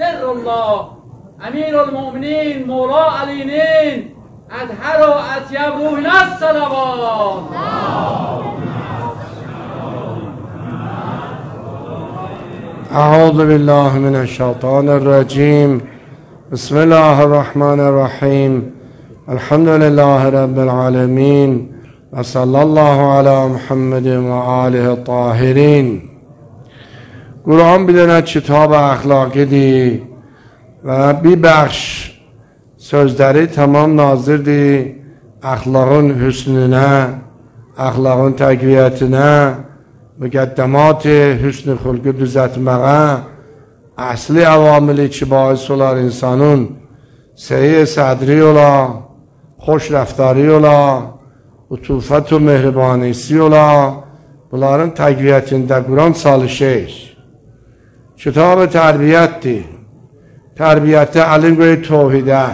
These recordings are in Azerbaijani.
سر الله امیر المؤمنین مولا علینین اطهر و اطیب روحنا الصلوات. اعوذ بالله من الشیطان الرجیم. بسم الله الرحمن الرحیم. الحمد لله رب العالمین و صلی الله علی محمد و آله الطاهرین. Kur'an bilene kitab-ı ahlakıdır ve bir bəxş sözləri tamam nazirdir ahlakın hüsnünə, ahlakın təqviyyətinə, müqəddəmat-ı hüsn-ü xulqı düzəltməyə, əsli əvamili ki bais olar insanın səyi sədri ola, xoş rəftarı ola, utufət və mehribanisi ola, bunların təqviyyətində Kur'an çalışır. Kitab-ı tərbiyyətdir. Tərbiyyətdə əlim qoyur tevhidə.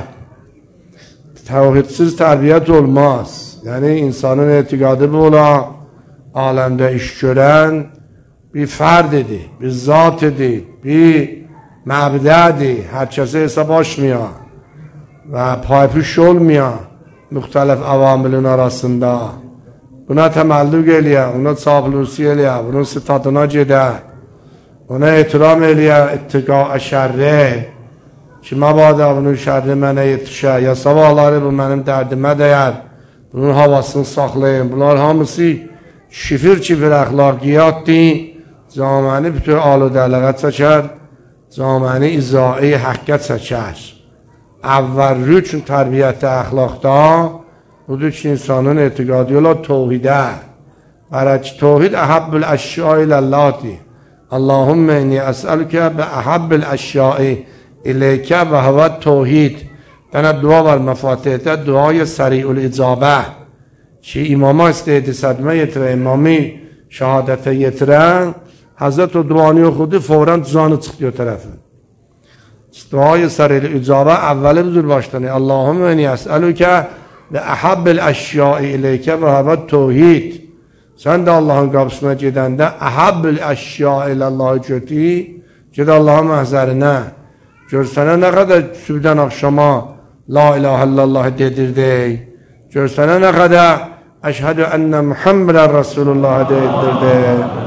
Tevhidsiz tərbiyyət olmaz. Yəni insanın etiqadı bu ola, aləmdə iş görən bir fərd edir, bir zat edir, bir məbdədir, hər kəsə hesab açmıyor və paypuş olmuyor müxtəlif əvamilin arasında. Buna təməllüq eləyər, ona çaplusi eləyər, bunun statına gedər, ona etiram eləyər, ittiqa şərri ki məbadə bunun şərri mənə yetişər, ya sabahları bu mənim dərdimə dəyər, bunun havasını saxlayın. Bunlar hamısı şifir əxlaqiyyatdır, caməni bütün aludəliğə çəkər, caməni izai həqqə çəkər. Əvvəlli üçün tərbiyyətdə əxlaqda budur ki insanın etiqadı yola tevhidə. Bərək tevhid əhəbbül əşyai iləllədir. Allahümme inni əsəlükə və əhəbbül əşyai iləykə və həvət tevhid. Dənə dua var məfatihdə, duaya səri'ül icabə ki imama istəyidi sədmə yetirə, imami şəhadətə yetirən, Həzrət o duanı oxudu, fevran canı çıxdı o tərəfi. Duaya səri'ül icabə əvvəli budur başlanır. Allahümme inni əsəlükə və əhəbbül əşyai iləykə və həvət tevhid. Sən də Allahın qapısına gedəndə əhəbbül əşya illəllahı götür, ged Allahın məhzərinə. Görsənə nə qədər sübdən axşama la ilahə illallahı dedirdik. Görsənə nə qədər əşhədü ənə Muhammedən Rasulullahı dedirdik.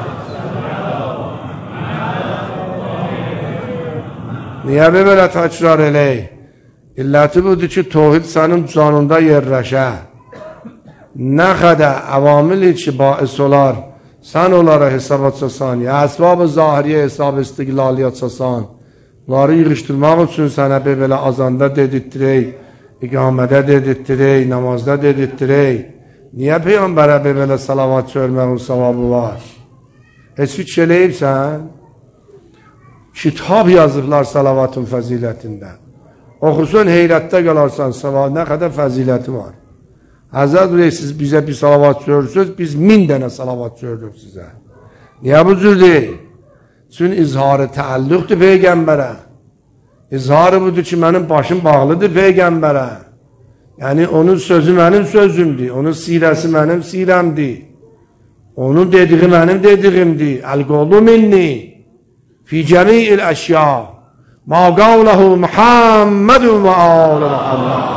Niyə belə təkrar eləyik? İlləti budur ki, tevhid sənin canında yerləşər. Nə qədər əvamili ki bais olar, sən onlara hesab açasan, ya əsbab-ı zahiriyə hesab istiqlali açasan, bunları yığışdırmaq üçün sənə belə azanda dedirtdirək, iqamədə dedirtdirək, namazda dedirtdirək. Niyə Peyğəmbərə belə salavat söyləməyin savabı var? Heç fikir eləyibsən? Kitab yazıblar salavatın fəzilətində. Oxusun heyrətdə qalarsan, savab nə qədər fəziləti var. Həzrət Rey, siz bizə bir salavat söylərsiniz, biz 1000 dənə salavat söylürük sizə. Niyə bu cür deyil? Çünki izharı təəlluqdur Peyğəmbərə. İzharı budur ki, mənim başım bağlıdır Peyğəmbərə. Yəni, onun sözü mənim sözümdür, onun sirəsi mənim sirəmdir. Onun dediği mənim dediğimdir. Əl-qolu minni, fi cəmi'il əşya, ma qavləhu Muhammedun və alə Muhammed.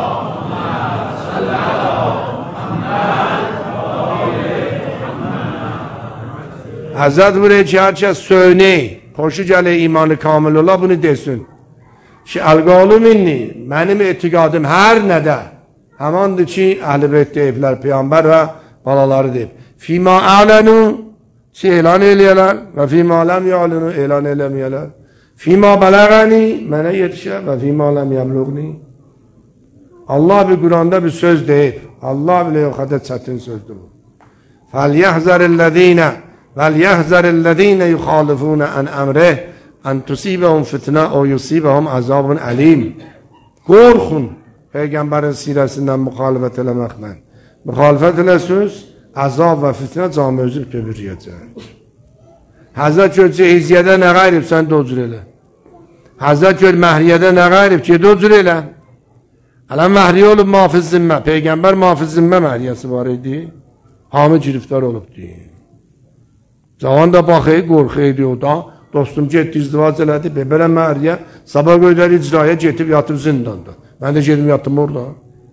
Həzrət buraya ki, hər kəs söynək, xoşu gələ imanı kamil ola, bunu desin. Ki, əl-qalu minni, mənim etiqadım hər nədə, həmandır ki, əhl-i beyt deyiblər, Peyğəmbər və balaları deyib. Fima ələnu, ki, elan eləyələr və fima ləm yəlunu, elan eləməyələr. Fima bələğəni, mənə yetişə və fima ləm yəmluğni. Allah bir Quranda bir söz deyib, Allah bilə o qədər çətin sözdür bu. Fəlyəhzərillədinə وَلْيَحْذَرِ الَّذ۪ينَ يُخَالِفُونَ عَنْ أَمْرِهِ أَنْ تُصِيبَهُمْ فِتْنَةٌ اَوْ يُصِيبَهُمْ عَذَابٌ أَلِيمٌ. Qorxun Peyğəmbərin sirəsindən müxalifət eləməklə. Müxalifət eləsiniz, əzab və fitnə cami özü tövrəyəcək. Həzrət gör cehiziyyədə nə qayrib, sən də o cür elə. Həzrət gör məhriyədə nə qayrib, ged o cür elə. Ələn məhriyə olub mafiz zimmə, Peyğəmbər mafiz zimmə məhriyəsi var idi, hamı giriftar olub deyil. Cavan da baxıyı, qorxuydu o da, Dostum getdi, izdivac elədi, belə məhriyə, sabah qoydular icraya, getib yatıb zindanda. Mən də gedim yatdım orada.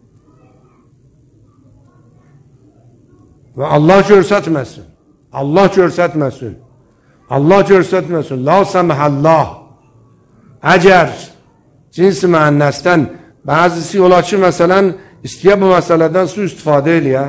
Və Allah görsətməsin. Allah görsətməsin. Allah görsətməsin. La səmhəllah. Əgər cins-i müənnəsdən bəzisi ola ki, məsələn, istəyə bu məsələdən su istifadə eləyə.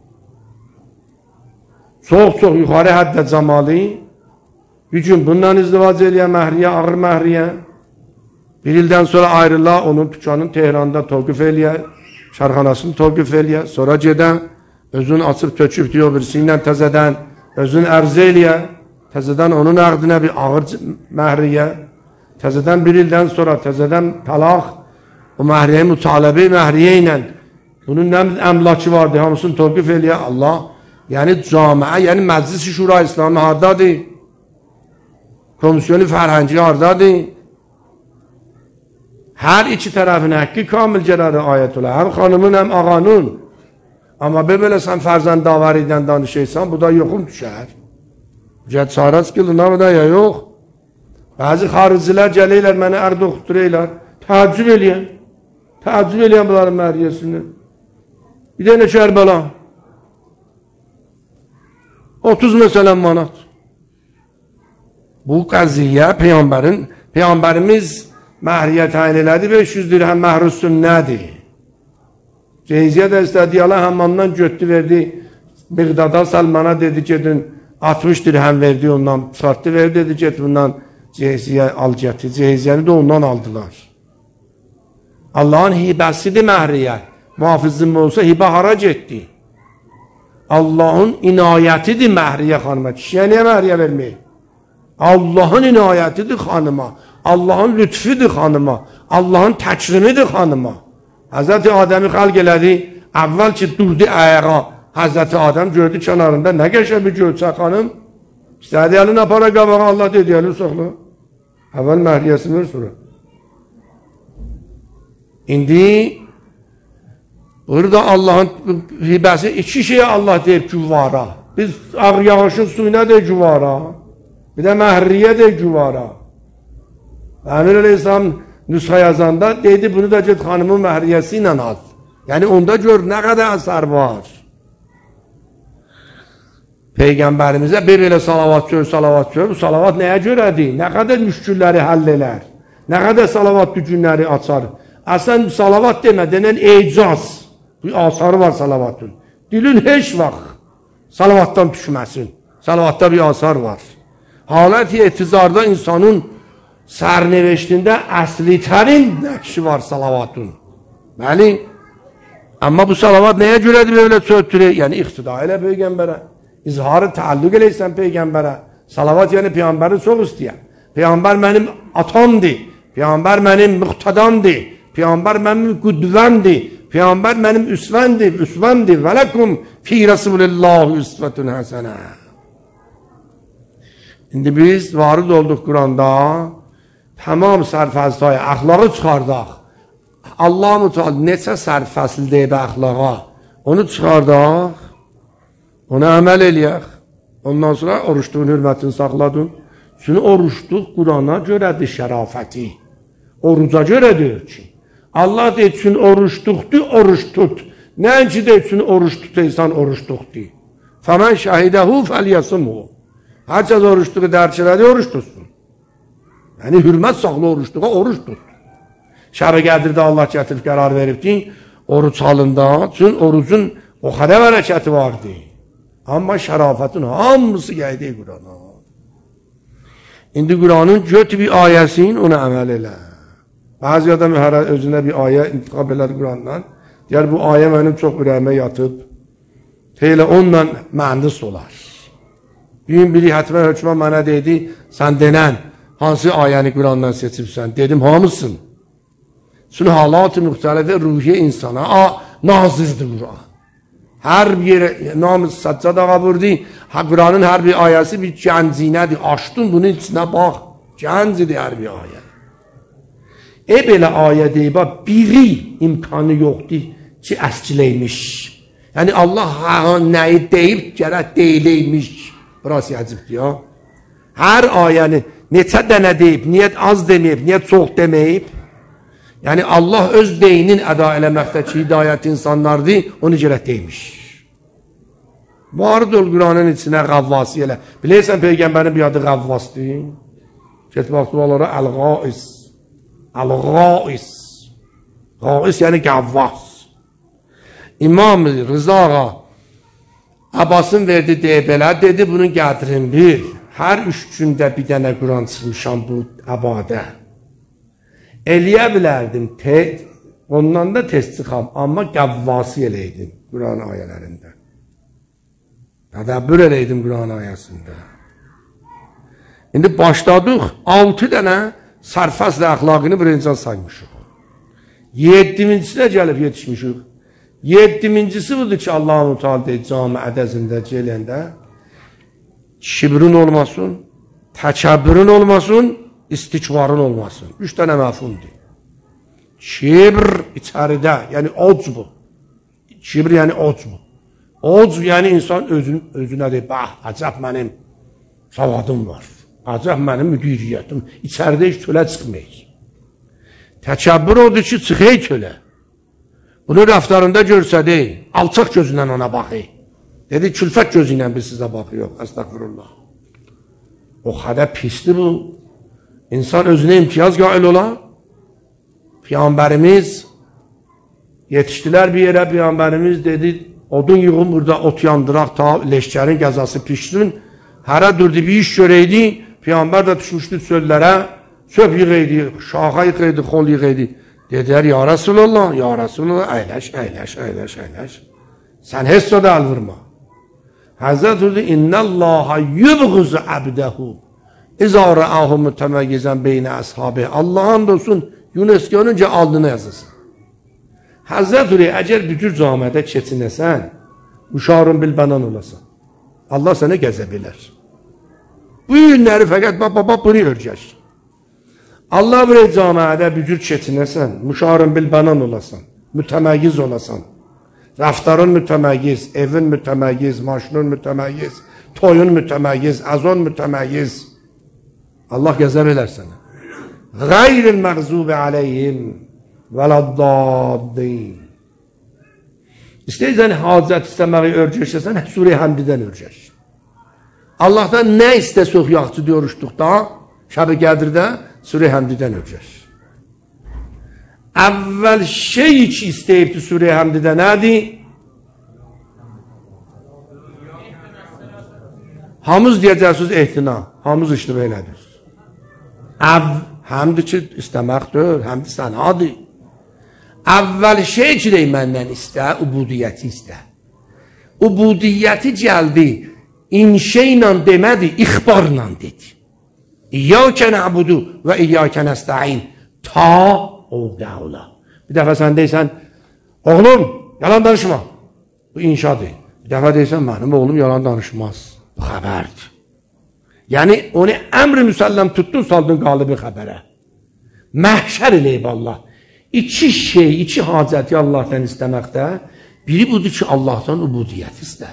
Çox-çox yuxarı həddə cəmali, bir gün bundan izdivac eləyə məhriyə, ağır məhriyə, bir ildən sonra ayrıla, onun dükkanın Tehranda tövqüf eləyə, şərxanasını tövqüf eləyə, sonra gedə, özün açıb töküb diyor birisi ilə təzədən, özün ərzə eləyə, təzədən onun əqdinə bir ağır məhriyə, təzədən bir ildən sonra təzədən talaq, o məhriyə mütalibi məhriyə ilə, bunun nə əmlakı vardı, hamısını tövqüf eləyə, Allah, yəni camiə, yəni məclis-i şura İslamı hardadır? Komisyonu fərhənci hardadır? Hər iki tərəfin həqqi kamil gələri ayət ola, həm xanımın, həm ağanın. Amma belə sən fərzəndavəridən danışırsan, bu da yoxum düşər. Cəhət çarəz qılın, bu da ya yox. Bəzi xaricilər gəlirlər, mənə ərd oxutururlar, təəccüb eləyən. Təəccüb eləyən bunların məriyəsini. Bir dənə Kərbəla. 30 məsələn manat. Bu qəziyyə Peyğəmbərimiz məhriyə təyin elədi, 500 dirhəm məhr-i sünnədir. Cehizyə də istədi, Allah həmmandan götdü, verdi, Miqdada Salmana dedi, gedin, 60 dirhəm verdi ondan, çıxartdı, verdi, dedi, get bundan cehizyə al gətir. Cehizyəni də ondan aldılar. Allahın hibəsidir məhriyə. Muhafizim olsa hibə hara getdi? Allahın inayətidir məhriyə xanıma. Kişiyə niyə məhriyə verməyir? Allahın inayətidir xanıma. Allahın lütfüdür xanıma. Allahın təkrimidir xanıma. Həzrəti Adəmi xəlq elədi. Əvvəl ki, durdu ayağa. Həzrəti Adəm gördü kənarında. Nə qəşə bir görsə xanım? İstədi əlin apara qabağa, Allah dedi, əlin soxlu. Əvvəl məhriyəsini ver sonra. İndi burada Allahın hibəsi iki şeyə Allah deyib güvara. Biz ağ yağışın suyuna deyib güvara. Bir də məhriyə deyib güvara. Əmir Əleyhisselam nüsxə yazanda deydi, bunu da get xanımın məhriyəsi ilə al. Yəni onda gör nə qədər əsər var. Peyğəmbərimizə belə salavat gör, bu salavat nəyə görədir? Nə qədər müşkülləri həll elər? Nə qədər salavat günləri açar? Əslən salavat demə, denən ecaz. Bir asarı var salavatın. Dilin heç vaxt salavatdan düşməsin. Salavatda bir asar var. Halət-i etizarda insanın sərneveştində əslitərin nəqşi var salavatın. Bəli, amma bu salavat nəyə görədir belə sötürür? Yəni iqtida elə Peyğəmbərə. İzharı təalluq eləysən Peyğəmbərə. Salavat yəni Peyğəmbəri çox istəyər. Peyğəmbər mənim atamdır. Peyğəmbər mənim müqtədamdır. Peyğəmbər mənim qüdvəmdir. Peyğəmbər mənim üsvəmdir. Və ləkum fi Rasulillah üsvətun həsənə. İndi biz varid olduq Quranda, tamam sərfəzliyə, əxlağı çıxardaq. Allah-u Teala neçə sərfəzli deyib əxlağa, onu çıxardaq, ona əməl eləyək. Ondan sonra oruçluğun hürmətini saxladın. Çünki oruçluq Qurana görədir şərafəti. Oruca görədir ki. Allah deyir üçün oruçluqdur, oruç tut. Nəinki deyir üçün oruç tutaysan, oruç tutdur. Fəmən şəhidəhu fəliyyəsimhu. Hər kəs oruçluğu dərk elədi, oruç tutsun. Yəni hürmət saxlı oruçluğa, oruç tut. Şəb-i Qədirdə Allah gətirib qərar veribdi, oruç halında, çünki orucun o qədər hərəkəti vardı. Amma şərafətin hamısı gəldi Qurana. İndi Quranın göt bir ayəsinin ona əməl elə. Bəzi adam özünə bir ayə intiqab elər Qurandan. Deyər, bu ayə mənim çox ürəyimə yatıb. Elə onunla mühəndis olar. Bir gün biri hətmə hökmən mənə dedi, sən denən hansı ayəni Qurandan seçibsən? Dedim, hamısın. Çünki halat-ı müxtəlifə ruhiyyə insana nazirdir Quran. Hər bir yerə, namız Səccad ağa vurdu, Quranın hər bir ayəsi bir gəncinədir. Açdın bunun içinə bax, gəncidir hər bir ayə. Belə ayə deyib, biri imkanı yoxdur ki, əskiləymiş. Yəni Allah nəyi deyib, gərək deyiləymiş. Burası yəcibdir ya. Hər ayəni, neçə dənə deyib, niyə az deməyib, niyə çox deməyib? Yəni Allah öz deyinin əda eləməkdəki hidayət insanlardır, onu görə deymiş. Vardır Quranın içinə Qavvasi elə. Bilirsən Peyğəmbərin bir adı Qavvasdır. Get baxdı onlara Əl-Qais. Əl-Qais. Qais yəni Qavvas. İmam Rıza ağa Abbasın verdi deyə belə, dedi bunun gətirin bir. Hər 3 gündə bir dənə Quran çıxmışam bu əbadə. Eləyə bilərdim, ondan da tez çıxam, amma Qavvasi eləydim Quran ayələrində. Tədəbbür eləydim Quran ayəsində. İndi başladıq, 6 dənə sərfəslə əxlaqını birinci saymışıq. 7-cinə gəlib yetişmişik. 7-cisi budur ki, Allah-u Teala deyir, camiədə zində gələndə, kibrin olmasın, təkəbbürün olmasın, istikbarın olmasın. 3 dənə məfhumdur. Kibr içəridə, yəni ocbu. Kibr yəni ocbu. Ocb yəni insan özünə deyir, bax, acab mənim savadım var. Acab mənim müdiriyyətim. İçəridə heç tölə çıxmayız. Təkəbbür odur ki, çıxıyıq tölə. Bunu rəftarında görsədik, alçaq gözündən ona baxıyıq. Dedi, külfət gözü ilə biz sizə baxıyıq. Əstəqfirullah. O qədər pisdir bu. İnsan özünə imtiyaz qail ola. Peyğəmbərimiz yetişdilər bir yerə, Peyğəmbərimiz dedi, odun yığın burada, ot yandıraq, ta leşkərin qəzası pişsin. Hərə durdu, bir iş görəydi. Peyğəmbər də düşmüşdü çöllərə. Söp yığıydı, şaxa yığıydı, xol yığıydı. Dedilər, ya Rasulallah, ya Rasulallah, əyləş, əyləş, əyləş, əyləş. Sən heç o da əl vurma. Həzrət dedi, İnnəllaha yubğuzu əbdəhu. İzə rəəhu mütəməyyizən beynə əshabi. Allah'ın olsun, UNESCO-nun aldığını yazılsın. Həzrət dedi, əgər bütün camiədə keçinəsən, müşarın bilbənan olasan. Allah sənə gəzəb elər. Bu günləri fəqət baba bunu örgəş. Allah bir camiədə bücür keçinəsən, müşarın bilbənan olasan, mütəməyyiz olasan, rəftarın mütəməyyiz, evin mütəməyyiz, maşının mütəməyyiz, toyun mütəməyyiz, əzon mütəməyyiz. Allah gəzəb elər sənə. Qayril məğzubi aleyhim vələddadin. İstəyirsən hacət istəməyi örgəşəsən, Surə-i Həmdidən örgəş. Allahdan nə istəsək yaxçı görüşdükdə, Şəb-i Qədirdə, Surə-i Həmdidən örgəş. Əvvəl şey ki istəyibdi Surə-i Həmdidə nədir? Hamız deyəcəksiniz ehtina, hamız iştiba elədir. Həmdi ki istəməkdir, həmdi sənadır. Əvvəl şey ki deyil məndən istə, ubudiyyəti istə. Ubudiyyəti gəldi, inşə ilə demədi, ixbarla dedi. İyyəkə nə'budu və iyyəkə nəstəin. Ta orada ola. Bir dəfə sən deysən, oğlum, yalan danışma. Bu inşadır. Bir dəfə deysən, mənim oğlum yalan danışmaz. Bu xəbərdir. Yəni, onu əmr-i müsəlləm tutdun, saldın qalıbı xəbərə. Məhşər eləyib Allah. İki şey, iki hacəti Allahdan istəməkdə, biri budur ki, Allahdan ubudiyyət istə.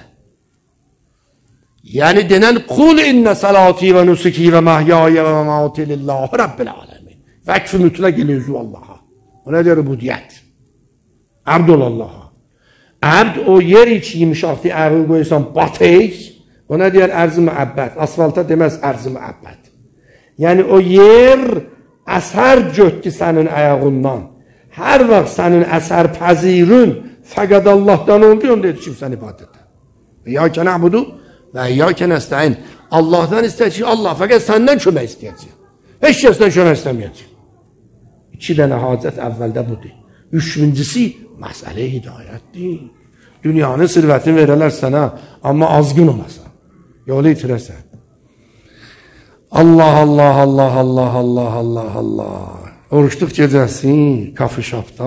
Yəni denən, qul innə salati və nusuki və məhyaya və məmati lillahi Rabbil aləmin. Vəkf-i mütləq ilüzü Allaha. O nə deyir ubudiyyət? Əbd ol Allaha. Əbd o yer içi yimşaqdı, əvin qoyursan batıq, o nə deyir ərz-i müəbbəd. Asfalta deməz ərz-i müəbbəd. Yəni o yer əsər götdü sənin əyağından. Hər vaxt sənin əsər pəzirün fəqəd Allahdan oldu, onu dedi kim sən ibadət. İyyəkə nə'budu və iyyəkə nəstəin. Allahdan istəyir ki, Allah fəqət səndən kömək istəyəcək. Heç kəsdən kömək istəməyəcək. 2 dənə hacət əvvəldə budur. 3-cüsü məsələ hidayətdir. Dünyanın sirvətini verələr sənə, amma azgın olmasan. Yolu itirəsən. Allah, Allah, Allah, Allah, Allah, Allah, Allah. Oruçluq gecəsi, kafı şapda.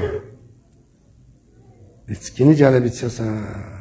İçkini gəlib içəsən.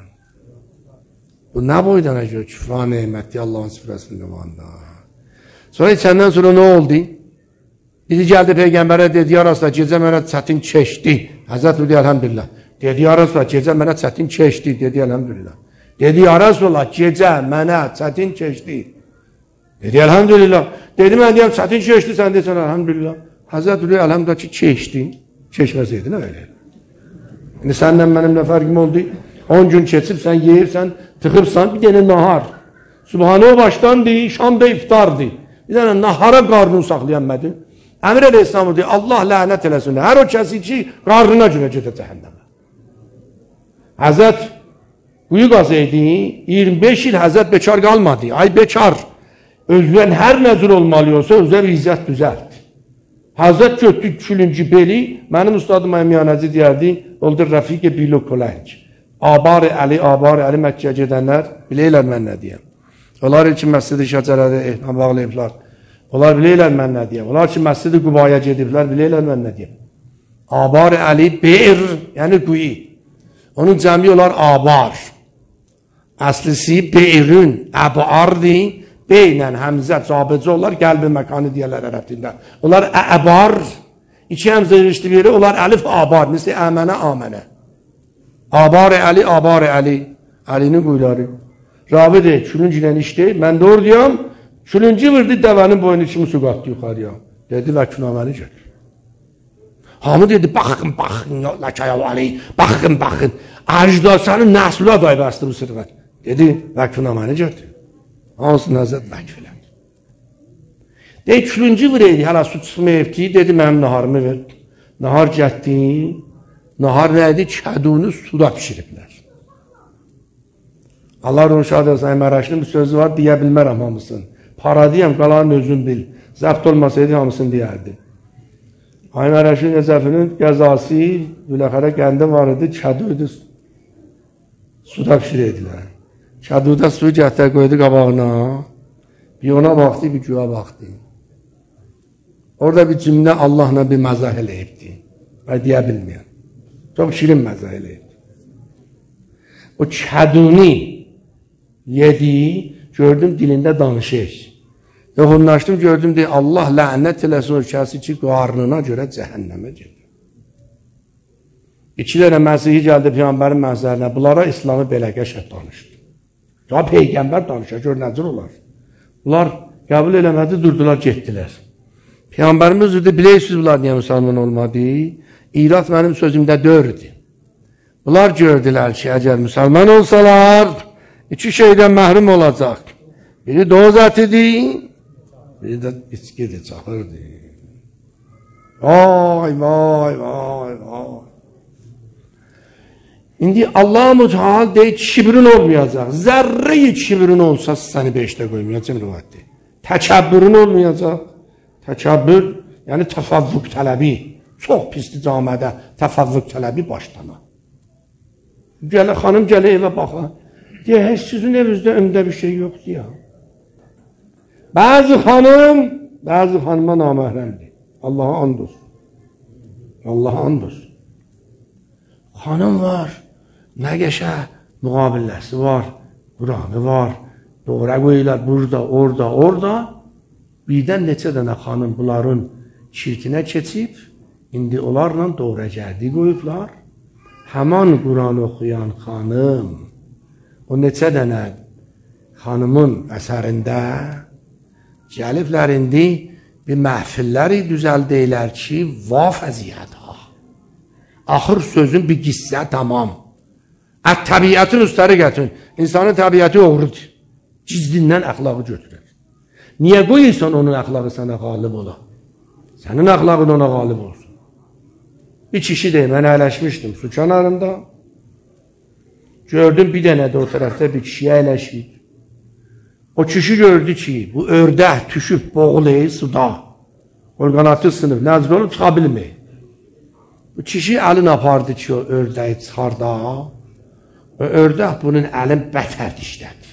Bu nə boydana görə küfra neymətli Allahın süfrəsinin qıvanda. Sonra içəndən sonra nə oldu? Biri gəldi Peyğəmbərə dedi, ya Rasulallah, gecə mənə çətin keçdi. Həzrət dedi, əlhəmdülillah. Dedi, ya Rasulallah, gecə mənə çətin keçdi. Dedi, əlhəmdülillah. Dedi, ya Rasulallah, gecə mənə çətin keçdi. Dedi, elhamdülillah. Dedi, mən deyəm, çətin keçdi, sən desən, elhamdülillah. Həzrət Ulu, elhamdülillah ki, keçdin. Keçməsəydin, öyle. İndi səndən mənim nə fərqim oldu? 10 gün keçib, sən yeyirsən, tıxıbsan, bir dənə nahar. Subhanə o başdandı, şamda iftardı. Bir dənə nahara qarnını saxlayanmədi. Əmir Əleyhisselam deyir, Allah lənət eləsin. Hər o kəsi ki, qarnına görə gedə cəhənnəmə. Həzrət Quyu qazıydı, 25 il Həzrət bekar qalmadı. Ay bekar, özünə hər nəzir olmalı olsa, özə bir izzət düzəldi. Həzrət götdü külüncü beli, mənim ustadım əmiyanəci deyərdi, oldu Rəfiq-i Bilo Kolenk. Abar-ı Əli Məkkəyə gedənlər, biləylər mən nə deyəm. Onlar ki, məscid-i şəcərədə ehtam bağlayıblar. Onlar biləylər mən nə deyəm. Onlar ki, məscid-i Qubaya gediblər, biləylər mən nə deyəm. Abar-ı Əli Be'r, yəni quyu. Onun cəmi olar Abar. Əslisi Be'rün, Əbardi, beynən həmzə, cabəcə olar, qəlbi məkanı deyərlər ərəbdində. Onlar Əbar, iki həmzə irişdi biri, onlar əlif Abar, misli əmənə, amənə. Abar-ı Əli, Abar-ı Əli, Əlinin quyuları. Ravi deyir, külünc ilə işdi, mən doğru deyəm, külüncü vurdu, dəvənin boyunu kimi su qatdı yuxarıya. Dedi, vəkilnaməli gəlir. Hamı dedi, baxın, baxın, ləkəyəvəli, baxın, baxın. Əcdasanın nəslə day bəstı bu sırqət. Dedi, vəkilnaməli gəlir. Hansın Həzrət vəkil elədi. Deyir, külüncü vuraydı, hələ su çıxmayıbdı, dedi, mənim naharımı ver. Nahar gətdi, nahar nəydi? Kədunu suda pişiriblər. Allah onu şahid olsun, Əmərəşinin bir sözü var, deyə bilmərəm hamısını. Para deyəm, qalanın özün bil. Zəbt olmasaydı hamısını deyərdi. Əmərəşin Necəfinin qəzası, Güləxərə qəndi var idi, kəduydu, suda pişirirdilər. Kəduda suyu gətər qoydu qabağına, bir ona baxdı, bir güya baxdı. Orada bir cümlə Allahla bir məzah eləyibdi. Və deyə bilməyəm. Çox şirin məzah eləyibdi. O kəduni yedi, gördüm dilində danışır. Yoxunlaşdım, gördüm deyir, Allah lənət eləsin o kəsi ki, qarnına görə cəhənnəmə gedir. 2 dənə Məsihi gəldi Peyğəmbərin mənzərinə, bunlara İslamı belə qəşəng danışdı. Ya Peyğəmbər danışır, gör nəcür olar. Bunlar qəbul eləmədi, durdular, getdilər. Peyğəmbərimiz dedi, bilirsiniz bunlar niyə müsəlman olmadı? İrat mənim sözümdə dördü. Bunlar gördülər ki, əgər müsəlman olsalar, 2 şeydən məhrum olacaq. Biri doz ətidir, biri də içkidir, çaxırdır. Vay, vay, vay, vay. İndi Allah-u Müteal deyir, kibrin olmayacaq. Zərrəyi kibrin olsa səni 5-də qoymayacaq, rivayətdir. Təkəbbürün olmayacaq. Təkəbbür, yəni təfavvüq tələbi. Çox pisli camədə təfavvüq tələbi başlama. Gələ, xanım gələ evə baxan. Deyə, heç sizin evinizdə öndə bir şey yoxdur ya. Bəzi xanıma naməhrəmdir. Allaha and olsun. Allaha and olsun. Xanım var, nə qəşə müqabilləsi var, Quranı var, doğra qoyurlar burada, orada. Birdən neçə dənə xanım bunların şirkinə keçib, indi onlarla doğra gəldi qoyublar. Həman Quran oxuyan xanım, o neçə dənə xanımın əsərində gəliblər indi bir məhfilləri düzəldəylər ki, va fəziyyət ha. Axır sözün bir qissə tamam. Təbiətin üstləri gətirin. İnsanın təbiəti oğrudur. Gizlindən əxlaqı götürür. Niyə qoyursan onun əxlaqı sənə qalib ola? Sənin əxlaqın ona qalib olsun. Bir kişi deyim, mən əyləşmişdim su kənarında. Gördüm bir dənə də o tərəfdə bir kişiyə əyləşib. O kişi gördü ki, bu ördək tüşüb boğulayı suda. Orqanatı sınıb, nəzr olub çıxa bilməyir. Bu kişi əlin apardı ki, o ördəyi çıxarda. O ördək bunun əlin bətər dişlədi.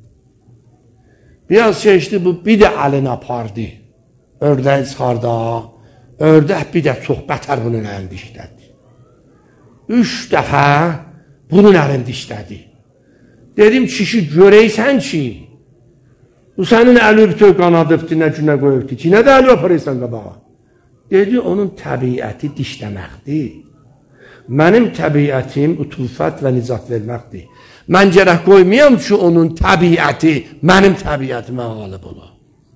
Biraz keçdi, bu bir də əlin apardı. Ördəyi çıxarda. Ördək bir də çox bətər bunun əlin dişlədi. 3 dəfə bunun əlin dişlədi. Dedim, kişi görəysən ki, bu sənin əli bütöv qanadıbdır, nə günə qoyubdur ki, nə də əli öpürəysən qabağa. Dedi, onun təbiəti dişləməkdir. Mənim təbiətim ütufət və nicat verməkdir. Mən gərək qoymayam ki, onun təbiəti mənim təbiətimə qalib ola.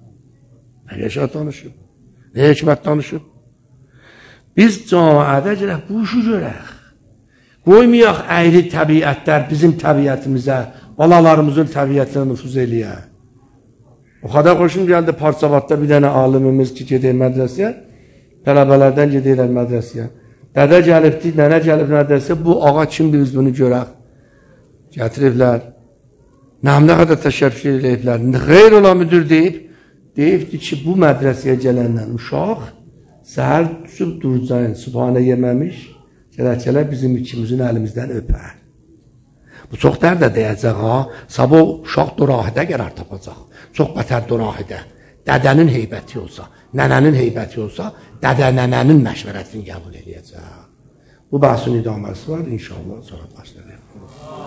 Nə yaşa danışıb? Nə hikmət danışıb? Biz camiədə gələk, bu işi görək. Qoymayaq əyri təbiətlər bizim təbiətimizə, balalarımızın təbiətinə nüfuz eləyə. O kadar xoşum gəldi Parçavatda bir dənə alimimiz ki, gedir mədrəsəyə, tələbələrdən gedirlər mədrəsəyə. Dədə gəlibdi, nənə gəlib mədrəsəyə, bu ağa kimdir biz bunu görək. Gətiriblər. Nə qədər təşəkkür ediblər. Xeyr ola müdür deyibdi ki, bu mədrəsəyə gələndən uşaq səhər düşüb duracaq, subhanə yeməmiş, gələk bizim ikimizin əlimizdən öpər. Bu çox dərdə deyəcək ha, sabah uşaq dorahidə qərar tapacaq. Çox bətər dorahidə. Dədənin heybəti olsa, nənənin heybəti olsa, dədə nənənin məşvərətini qəbul edəcək. Bu bəhsin idaməsi var, inşallah sonra başlayacaq.